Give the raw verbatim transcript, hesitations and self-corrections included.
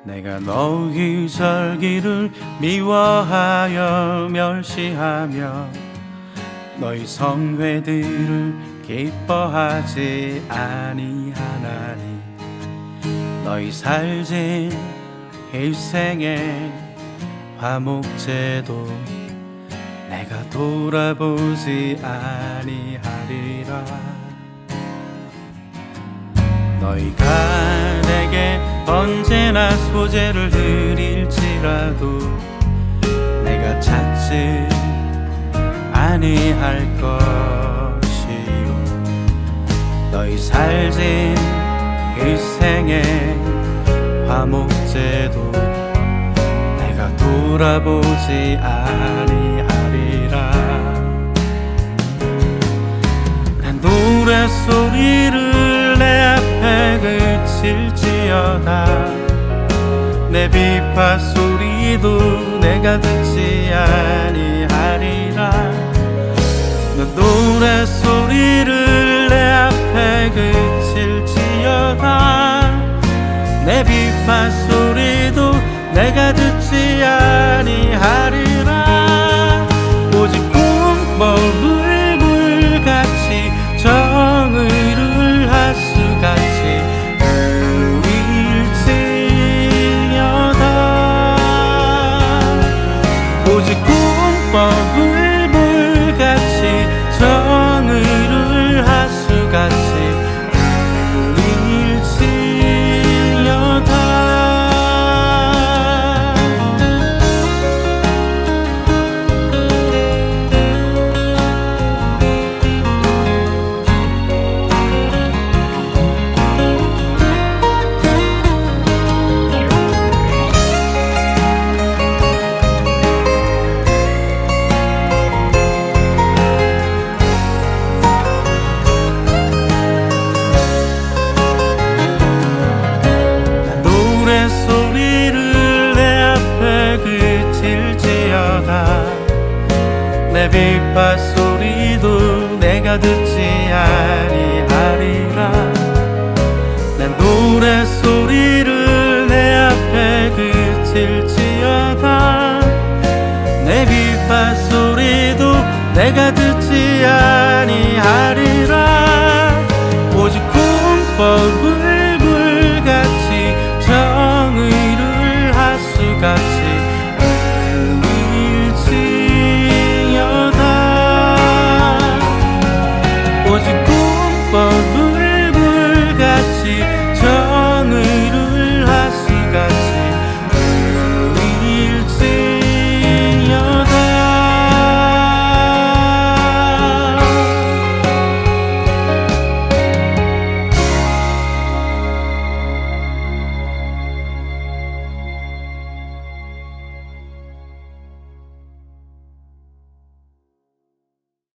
내가 너희 절기를 미워하여 멸시하며 너희 성회들을 기뻐하지 아니하나니 너희 살진 일생의 화목제도 내가 돌아보지 아니하리라. 너희가 내게 언제나 소제를 드릴지라도 내가 찾지 아니할 것이요 너희 살진 일생의 화목제도 내가 돌아보지 아니하리라. 난 노랫소리를 내 앞에 그칠지어다 내 비파 소리도 내가 듣지 아니하리라. 난 노랫소리를 내 앞에 그칠지어다 내 비파 소리도 내가 듣지 아니하리라. 오직 꿈법을 물같이 정의를 하수같이 그일지어다. 오직 꿈법을 물같이 정의를 하수같이 내 비파 소리도 내가 듣지 아니하리라. 난 노랫소리를 내 앞에 그칠지어다 내 비파 소리도 내가 듣지 아니하리라. 오직 꿈법